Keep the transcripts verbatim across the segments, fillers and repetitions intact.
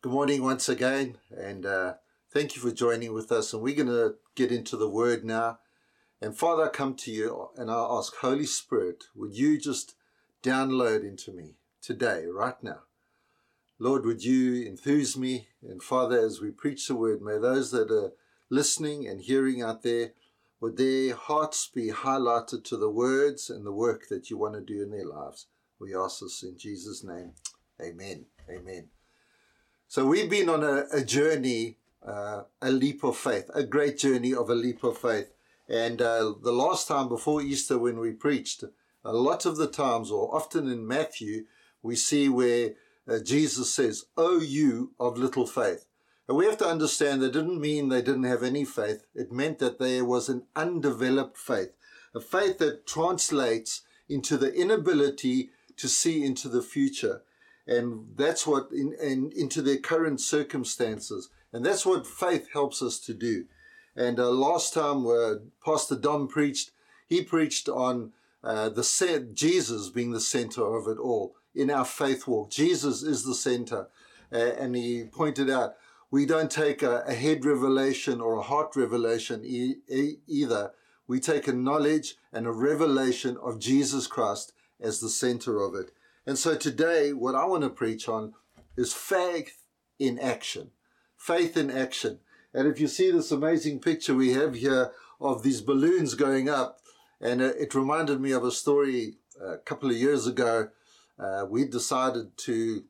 Good morning once again, and uh, thank you for joining with us. And we're going to get into the Word now. And Father, I come to you and I ask, Holy Spirit, would you just download into me today, right now? Lord, would you enthuse me? And Father, as we preach the Word, may those that are listening and hearing out there, would their hearts be highlighted to the words and the work that you want to do in their lives. We ask this in Jesus' name. Amen. Amen. So we've been on a, a journey, uh, a leap of faith, a great journey of a leap of faith. And uh, the last time before Easter when we preached, a lot of the times, or often in Matthew, we see where uh, Jesus says, "O you of little faith." And we have to understand that didn't mean they didn't have any faith. It meant that there was an undeveloped faith, a faith that translates into the inability to see into the future. And that's what, in, in, into their current circumstances. And that's what faith helps us to do. And uh, last time uh, Pastor Dom preached, he preached on uh, the Jesus being the center of it all in our faith walk. Jesus is the center. Uh, and he pointed out, we don't take a, a head revelation or a heart revelation e- e- either. We take a knowledge and a revelation of Jesus Christ as the center of it. And so today, what I want to preach on is faith in action. Faith in action. And if you see this amazing picture we have here of these balloons going up, and it reminded me of a story a couple of years ago. Uh, we decided to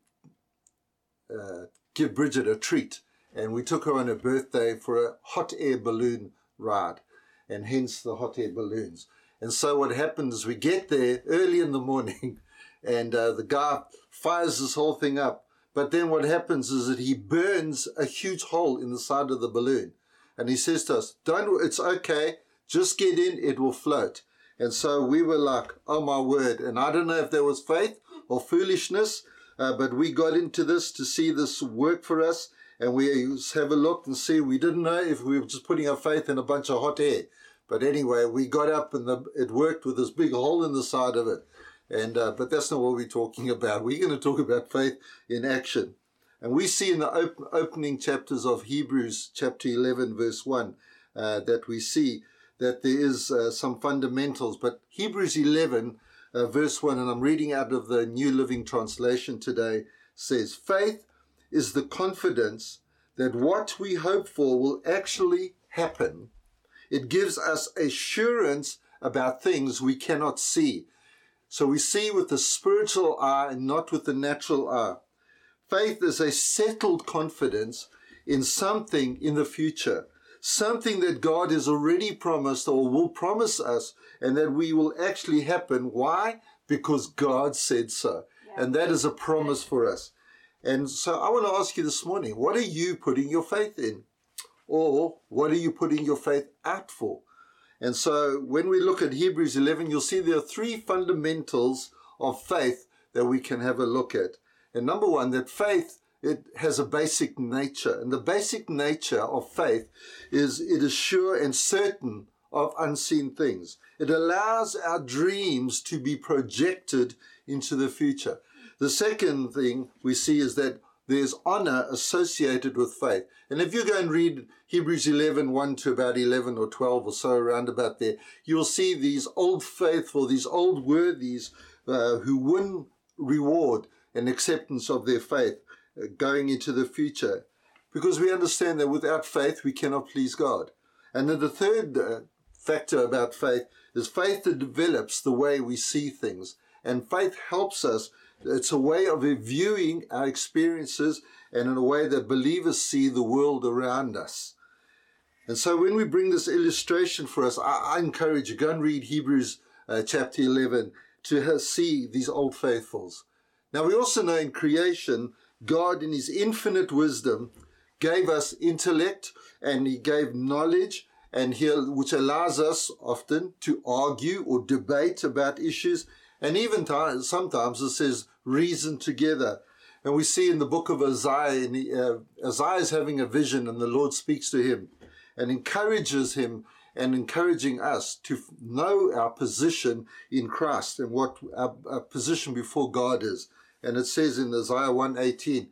uh, give Bridget a treat, and we took her on her birthday for a hot air balloon ride, and hence the hot air balloons. And so what happened is we get there early in the morning, and uh, the guy fires this whole thing up. But then what happens is that he burns a huge hole in the side of the balloon. And he says to us, "Don't, it's okay. Just get in. It will float." And so we were like, oh my word. And I don't know if there was faith or foolishness, uh, but we got into this to see this work for us. And we have a look and see, we didn't know if we were just putting our faith in a bunch of hot air. But anyway, we got up and the, it worked with this big hole in the side of it. And uh, but that's not what we're talking about. We're going to talk about faith in action. And we see in the op- opening chapters of Hebrews chapter eleven verse one uh, that we see that there is uh, some fundamentals. But Hebrews eleven uh, verse one, and I'm reading out of the New Living Translation today, says, "Faith is the confidence that what we hope for will actually happen. It gives us assurance about things we cannot see." So we see with the spiritual eye and not with the natural eye. Faith is a settled confidence in something in the future, something that God has already promised or will promise us, and that we will actually happen. Why? Because God said so. Yeah. And that is a promise for us. And so I want to ask you this morning, what are you putting your faith in? Or what are you putting your faith out for? And so when we look at Hebrews eleven, you'll see there are three fundamentals of faith that we can have a look at. And number one, that faith, it has a basic nature. And the basic nature of faith is it is sure and certain of unseen things. It allows our dreams to be projected into the future. The second thing we see is that there's honor associated with faith. And if you go and read Hebrews eleven, one to about eleven or twelve or so around about there, you'll see these old faithful, these old worthies uh, who win reward and acceptance of their faith uh, going into the future. Because we understand that without faith, we cannot please God. And then the third uh, factor about faith is faith that develops the way we see things. And faith helps us. It's a way of viewing our experiences and in a way that believers see the world around us. And so when we bring this illustration for us, I, I encourage you, go and read Hebrews uh, chapter eleven to have, see these old faithfuls. Now we also know in creation, God in his infinite wisdom gave us intellect and he gave knowledge, and he, which allows us often to argue or debate about issues. And even times, sometimes it says reason together. And we see in the book of Isaiah, and he, uh, Isaiah is having a vision and the Lord speaks to him and encourages him and encouraging us to know our position in Christ and what our, our position before God is. And it says in Isaiah one eighteen,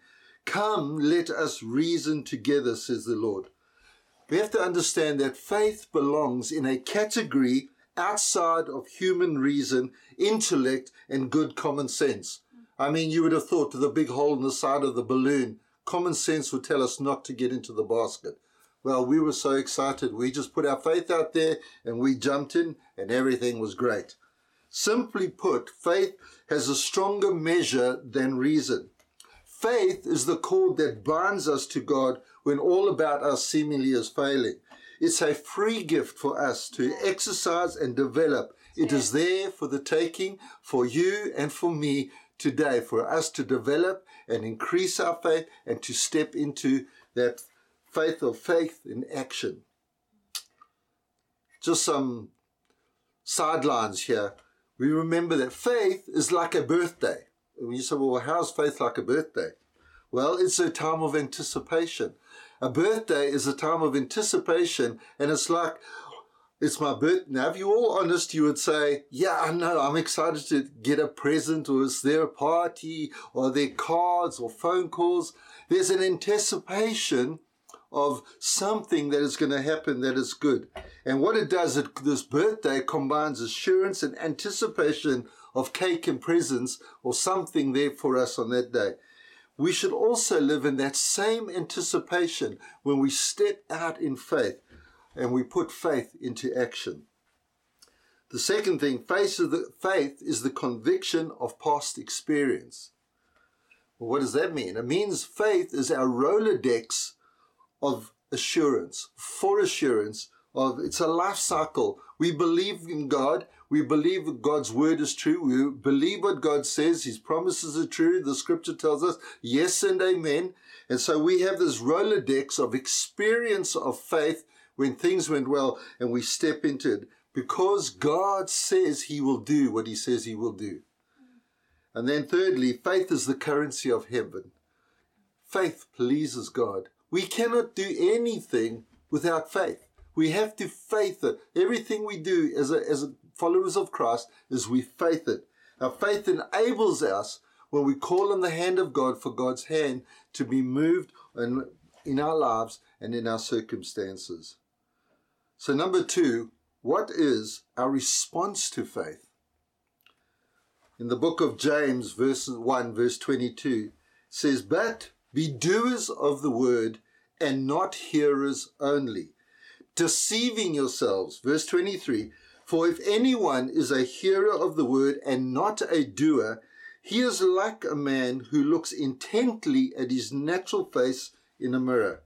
Come, let us reason together, says the Lord. We have to understand that faith belongs in a category outside of human reason, intellect, and good common sense. I mean, you would have thought to the big hole in the side of the balloon, common sense would tell us not to get into the basket. Well, we were so excited. We just put our faith out there and we jumped in and everything was great. Simply put, faith has a stronger measure than reason. Faith is the cord that binds us to God when all about us seemingly is failing. It's a free gift for us to exercise and develop. It is there for the taking, for you and for me today, for us to develop and increase our faith and to step into that faith of faith in action. Just some sidelines here. We remember that faith is like a birthday. When you say, well, how's faith like a birthday? Well, it's a time of anticipation. A birthday is a time of anticipation, and it's like, it's my birthday. Now, if you're all honest, you would say, yeah, I know, I'm excited to get a present, or is there a party, or are there cards or phone calls? There's an anticipation of something that is going to happen that is good. And what it does, it, this birthday combines assurance and anticipation of cake and presents or something there for us on that day. We should also live in that same anticipation when we step out in faith and we put faith into action. The second thing, faith is the, faith is the conviction of past experience. Well, what does that mean? It means faith is our Rolodex of assurance, for assurance of, it's a life cycle. We believe in God. We believe that God's word is true. We believe what God says. His promises are true. The scripture tells us yes and amen. And so we have this Rolodex of experience of faith when things went well and we step into it because God says he will do what he says he will do. And then thirdly, faith is the currency of heaven. Faith pleases God. We cannot do anything without faith. We have to faith it. Everything we do as a, as a followers of Christ is we faith it. Our faith enables us when we call on the hand of God for God's hand to be moved in, in our lives and in our circumstances. So number two, what is our response to faith? In the book of James, verse one, verse twenty-two, says, but be doers of the word and not hearers only, deceiving yourselves. Verse twenty-three, for if anyone is a hearer of the word and not a doer, he is like a man who looks intently at his natural face in a mirror.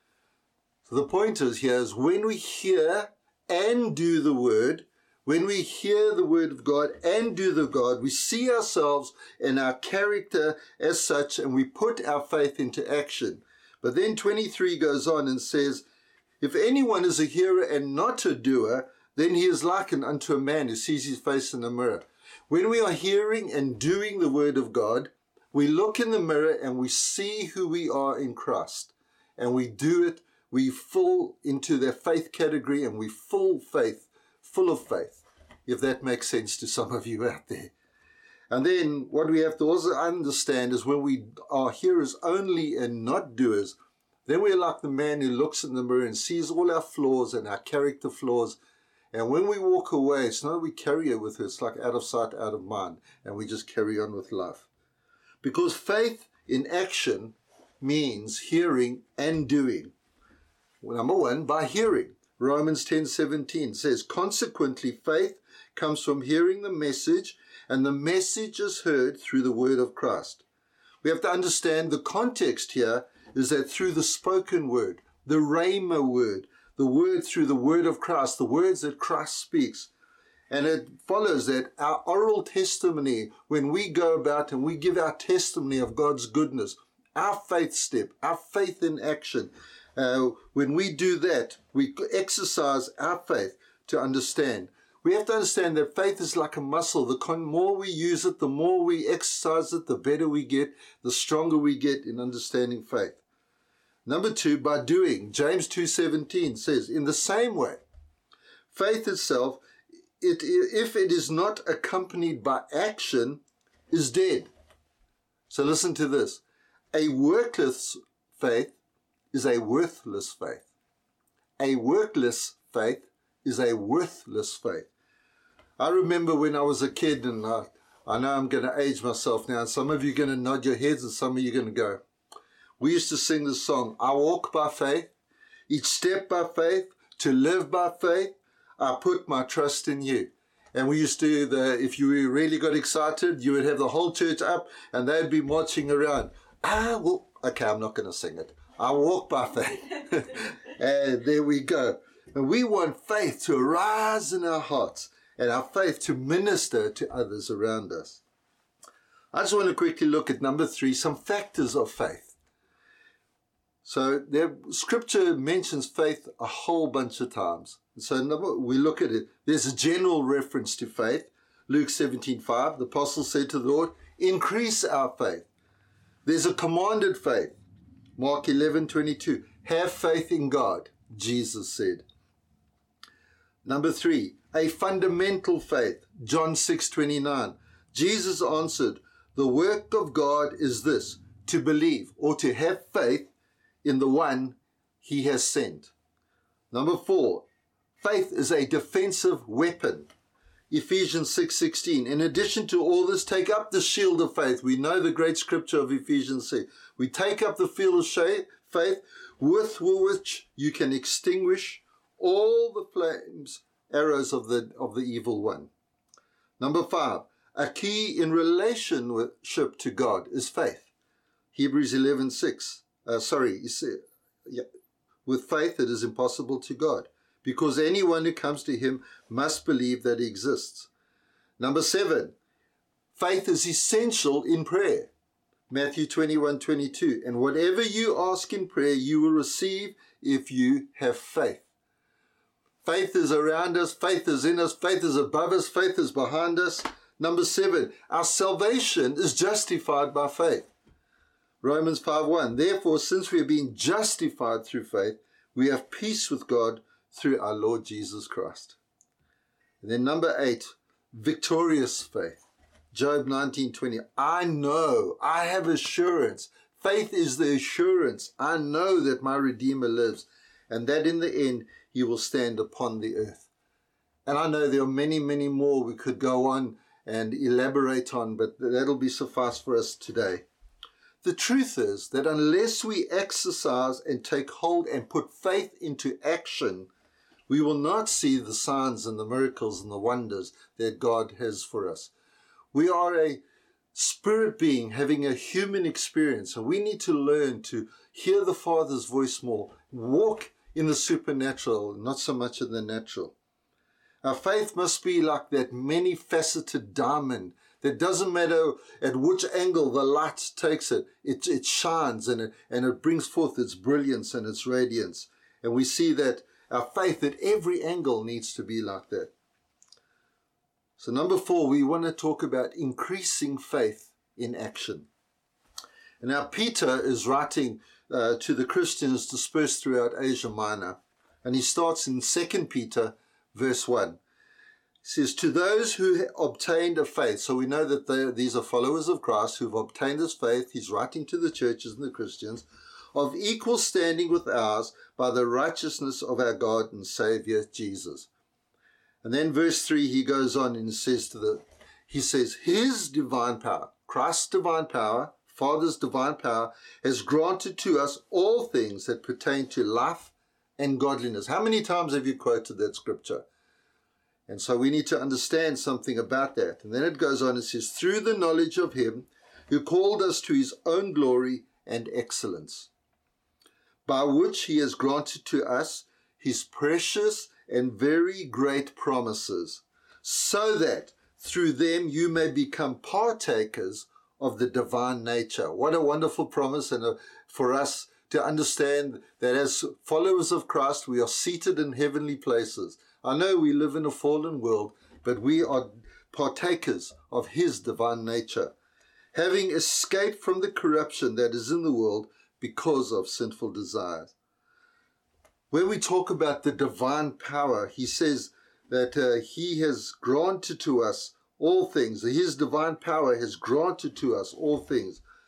So the point is here is when we hear and do the word, when we hear the word of God and do the God, we see ourselves and our character as such, and we put our faith into action. But then twenty-three goes on and says, if anyone is a hearer and not a doer, then he is likened unto a man who sees his face in a mirror. When we are hearing and doing the word of God, we look in the mirror and we see who we are in Christ. And we do it, we fall into their faith category and we full faith, full of faith, if that makes sense to some of you out there. And then what we have to also understand is when we are hearers only and not doers, then we're like the man who looks in the mirror and sees all our flaws and our character flaws. And when we walk away, it's not that we carry it with us. It's like out of sight, out of mind. And we just carry on with life. Because faith in action means hearing and doing. Well, number one, by hearing. Romans ten seventeen says, consequently, faith comes from hearing the message, and the message is heard through the word of Christ. We have to understand the context here is that through the spoken word, the rhema word, the word through the word of Christ, the words that Christ speaks. And it follows that our oral testimony, when we go about and we give our testimony of God's goodness, our faith step, our faith in action, uh, when we do that, we exercise our faith to understand. We have to understand that faith is like a muscle. The con- more we use it, the more we exercise it, the better we get, the stronger we get in understanding faith. Number two, by doing. James two seventeen says, in the same way, faith itself, it, if it is not accompanied by action, is dead. So listen to this. A workless faith is a worthless faith. A workless faith is a worthless faith. I remember when I was a kid, and I, I know I'm going to age myself now, and some of you are going to nod your heads and some of you are going to go. We used to sing this song, I walk by faith, each step by faith, to live by faith, I put my trust in you. And we used to do the, if you really got excited, you would have the whole church up and they'd be marching around. Ah, well, okay, I'm not going to sing it. I walk by faith. And there we go. And we want faith to arise in our hearts and our faith to minister to others around us. I just want to quickly look at number three, some factors of faith. So there, Scripture mentions faith a whole bunch of times. So number, we look at it. There's a general reference to faith. Luke seventeen five, the apostle said to the Lord, increase our faith. There's a commanded faith. Mark eleven twenty-two, have faith in God, Jesus said. Number three, a fundamental faith. John six twenty-nine, Jesus answered, the work of God is this, to believe or to have faith in the one he has sent. Number four, faith is a defensive weapon. Ephesians six sixteen. In addition to all this, take up the shield of faith. We know the great scripture of Ephesians six. We take up the field of faith with which you can extinguish all the flames, arrows of the, of the evil one. Number five, a key in relationship to God is faith. Hebrews eleven six. Uh, sorry, you see, yeah, with faith it is impossible to God, because anyone who comes to him must believe that he exists. Number seven, faith is essential in prayer. Matthew twenty-one twenty-two, and whatever you ask in prayer, you will receive if you have faith. Faith is around us, faith is in us, faith is above us, faith is behind us. Number seven, our salvation is justified by faith. Romans five one, therefore, since we are being justified through faith, we have peace with God through our Lord Jesus Christ. And then number eight, victorious faith. Job nineteen twenty, I know, I have assurance. Faith is the assurance. I know that my Redeemer lives, and that in the end he will stand upon the earth. And I know there are many, many more we could go on and elaborate on, but that'll be suffice for us today. The truth is that unless we exercise and take hold and put faith into action, we will not see the signs and the miracles and the wonders that God has for us. We are a spirit being having a human experience, and we need to learn to hear the Father's voice more, walk in the supernatural, not so much in the natural. Our faith must be like that many-faceted diamond that doesn't matter at which angle the light takes it, it, it shines and it, and it brings forth its brilliance and its radiance. And we see that our faith at every angle needs to be like that. So number four, we want to talk about increasing faith in action. And now Peter is writing uh, to the Christians dispersed throughout Asia Minor. And he starts in Second Peter verse one. It says, to those who obtained a faith, so we know that they, these are followers of Christ who've obtained this faith. He's writing to the churches and the Christians, of equal standing with ours by the righteousness of our God and Savior Jesus. And then verse three, he goes on and says to the, he says, his divine power, Christ's divine power, Father's divine power, has granted to us all things that pertain to life and godliness. How many times have you quoted that scripture? And so we need to understand something about that. And then it goes on and says, through the knowledge of him who called us to his own glory and excellence, by which he has granted to us his precious and very great promises, so that through them you may become partakers of the divine nature. What a wonderful promise, and a, for us to understand that as followers of Christ, we are seated in heavenly places. I know we live in a fallen world, but we are partakers of his divine nature, having escaped from the corruption that is in the world because of sinful desires. When we talk about the divine power, he says that uh, he has granted to us all things. His divine power has granted to us all things.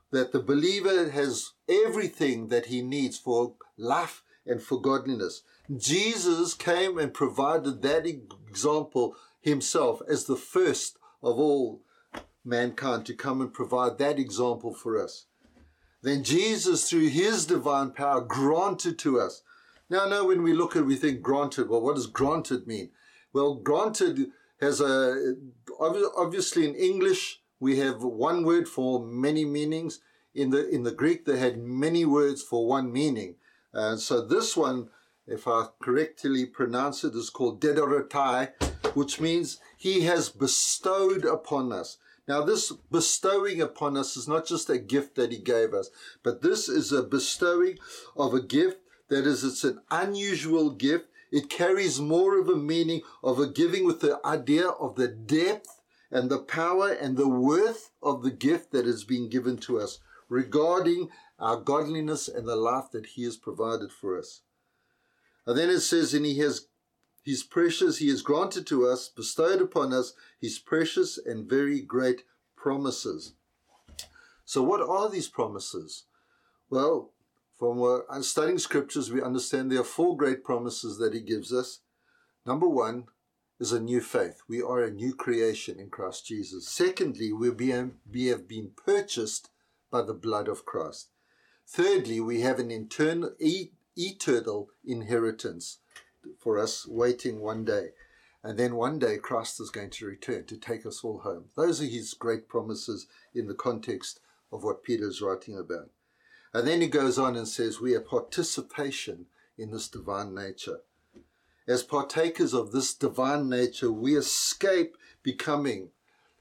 that the believer has everything that he needs for life and for godliness. Jesus came and provided that example himself as the first of all mankind to come and provide that example for us. Then Jesus, through his divine power, granted to us. Now, I know when we look at it, we think granted. Well, what does granted mean? Well, granted has a, obviously in English, we have one word for many meanings. In the in the Greek, they had many words for one meaning. Uh, so this one, if I correctly pronounce it, is called dedorotai, which means he has bestowed upon us. Now, this bestowing upon us is not just a gift that he gave us, but this is a bestowing of a gift that is, it's an unusual gift. It carries more of a meaning of a giving with the idea of the depth and the power and the worth of the gift that has been given to us regarding our godliness and the life that he has provided for us. And then it says, and he has his precious, he has granted to us, bestowed upon us, his precious and very great promises. So what are these promises? Well, from uh, studying scriptures, we understand there are four great promises that he gives us. Number one is a new faith. We are a new creation in Christ Jesus. Secondly, we, be, we have been purchased by the blood of Christ. Thirdly, we have an internal, e- eternal inheritance for us waiting one day. And then one day Christ is going to return to take us all home. Those are his great promises in the context of what Peter is writing about. And then he goes on and says we have participation in this divine nature. As partakers of this divine nature, we escape becoming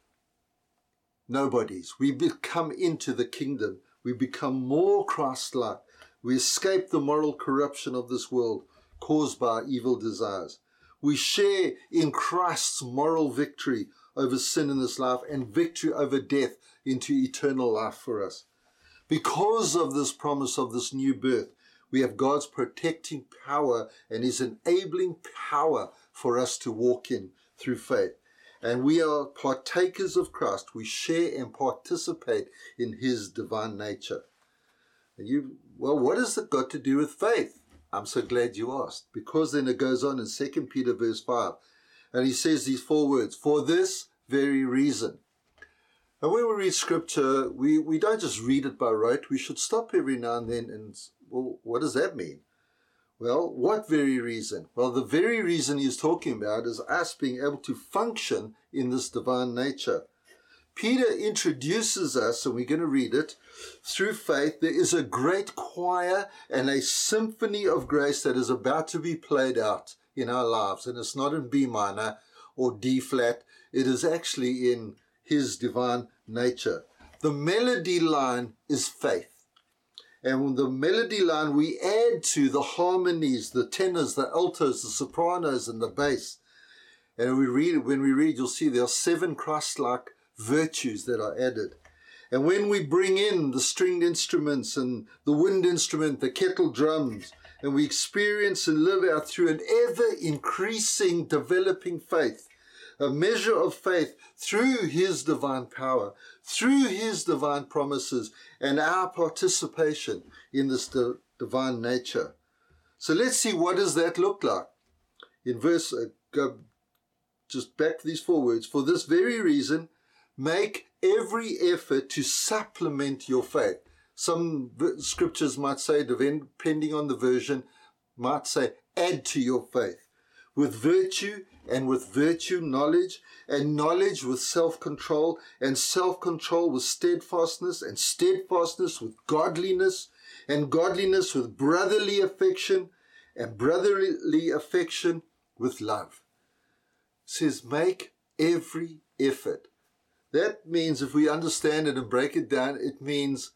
nobodies. We become into the kingdom. We become more Christ-like. We escape the moral corruption of this world caused by evil desires. We share in Christ's moral victory over sin in this life and victory over death into eternal life for us. Because of this promise of this new birth, we have God's protecting power and his enabling power for us to walk in through faith. And we are partakers of Christ. We share and participate in his divine nature. And you, well, what has it got to do with faith? I'm so glad you asked, because then it goes on in Second Peter verse five, and he says these four words, for this very reason. And when we read scripture, we, we don't just read it by rote. We should stop every now and then and, well, what does that mean? Well, what very reason? Well, the very reason he's talking about is us being able to function in this divine nature. Peter introduces us, and we're going to read it, through faith. There is a great choir and a symphony of grace that is about to be played out in our lives. And it's not in B minor or D flat. It is actually in his divine nature. The melody line is faith. And the melody line we add to the harmonies, the tenors, the altos, the sopranos, and the bass. And we read, when we read, you'll see there are seven Christ-like virtues that are added. And when we bring in the stringed instruments and the wind instrument, the kettle drums, and we experience and live out through an ever-increasing, developing faith, a measure of faith through his divine power, through his divine promises, and our participation in this di- divine nature. So let's see, what does that look like? In verse, uh, go just back to these four words. For this very reason, make every effort to supplement your faith. Some scriptures might say, depending on the version, might say, add to your faith. With virtue, and with virtue knowledge, and knowledge with self-control, and self-control with steadfastness, and steadfastness with godliness, and godliness with brotherly affection, and brotherly affection with love. It says, make every effort. That means, if we understand it and break it down, it means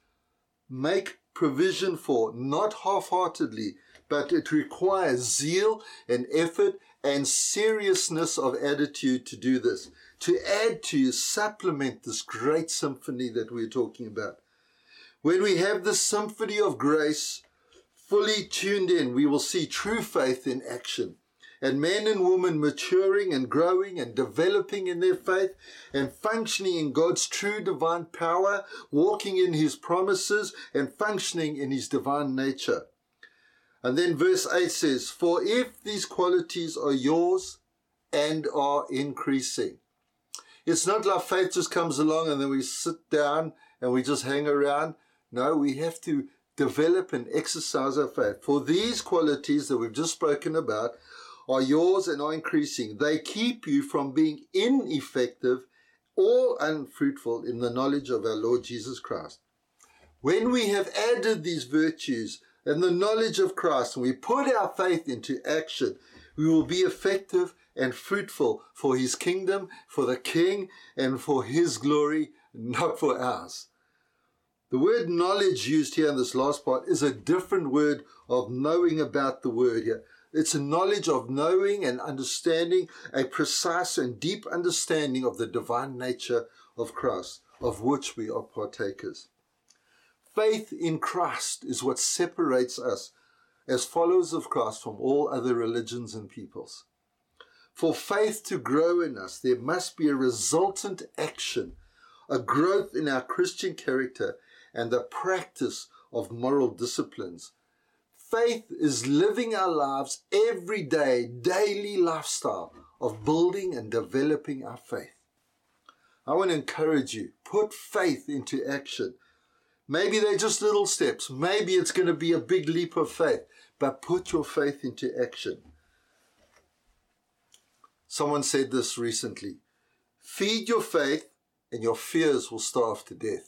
make provision for, not half-heartedly, but it requires zeal and effort and seriousness of attitude to do this, to add to, supplement this great symphony that we're talking about. When we have this symphony of grace fully tuned in, we will see true faith in action. and men and women maturing and growing and developing in their faith and functioning in God's true divine power, walking in his promises and functioning in his divine nature. And then verse eight says, for if these qualities are yours and are increasing. It's not like faith just comes along and then we sit down and we just hang around. No, we have to develop and exercise our faith. For these qualities that we've just spoken about are yours and are increasing. They keep you from being ineffective or unfruitful in the knowledge of our Lord Jesus Christ. When we have added these virtues and the knowledge of Christ, and we put our faith into action, we will be effective and fruitful for his kingdom, for the King, and for his glory, not for ours. The word knowledge used here in this last part is a different word of knowing about the word here. It's a knowledge of knowing and understanding, a precise and deep understanding of the divine nature of Christ, of which we are partakers. Faith in Christ is what separates us as followers of Christ from all other religions and peoples. For faith to grow in us, there must be a resultant action, a growth in our Christian character, and the practice of moral disciplines. Faith is living our lives every day, daily lifestyle of building and developing our faith. I want to encourage you, put faith into action. Maybe they're just little steps. Maybe it's going to be a big leap of faith, but put your faith into action. Someone said this recently, feed your faith and your fears will starve to death.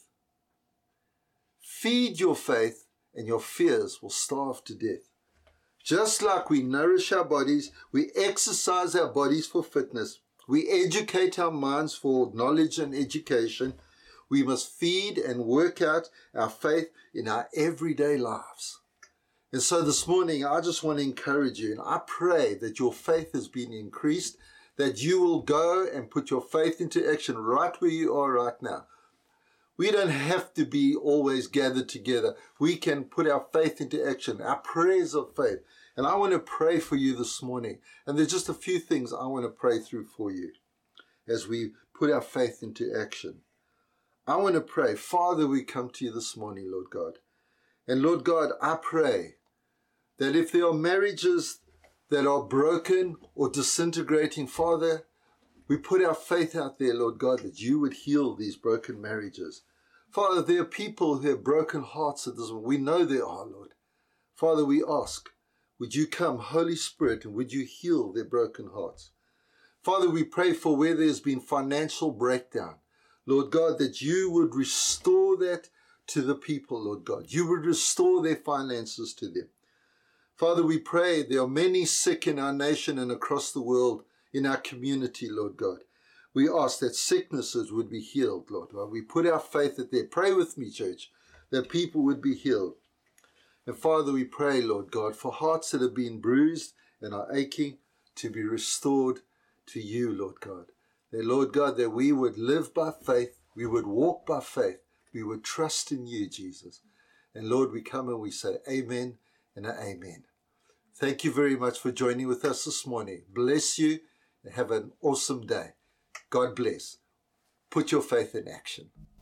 Feed your faith and your fears will starve to death. Just like we nourish our bodies, we exercise our bodies for fitness, we educate our minds for knowledge and education, we must feed and work out our faith in our everyday lives. And so this morning, I just want to encourage you, and I pray that your faith has been increased, that you will go and put your faith into action right where you are right now. We don't have to be always gathered together. We can put our faith into action, our prayers of faith. And I want to pray for you this morning. And there's just a few things I want to pray through for you as we put our faith into action. I want to pray. Father, we come to you this morning, Lord God. And Lord God, I pray that if there are marriages that are broken or disintegrating, Father, we put our faith out there, Lord God, that you would heal these broken marriages. Father, there are people who have broken hearts at this moment. We know there are, Lord. Father, we ask, would you come, Holy Spirit, and would you heal their broken hearts? Father, we pray for where there's been financial breakdown. Lord God, that you would restore that to the people, Lord God. You would restore their finances to them. Father, we pray there are many sick in our nation and across the world, in our community, Lord God. We ask that sicknesses would be healed, Lord God. We put our faith at there. Pray with me, church, that people would be healed. And Father, we pray, Lord God, for hearts that have been bruised and are aching to be restored to you, Lord God. That, Lord God, that we would live by faith, we would walk by faith, we would trust in you, Jesus. And Lord, we come and we say amen and amen. Thank you very much for joining with us this morning. Bless you and have an awesome day. God bless. Put your faith in action.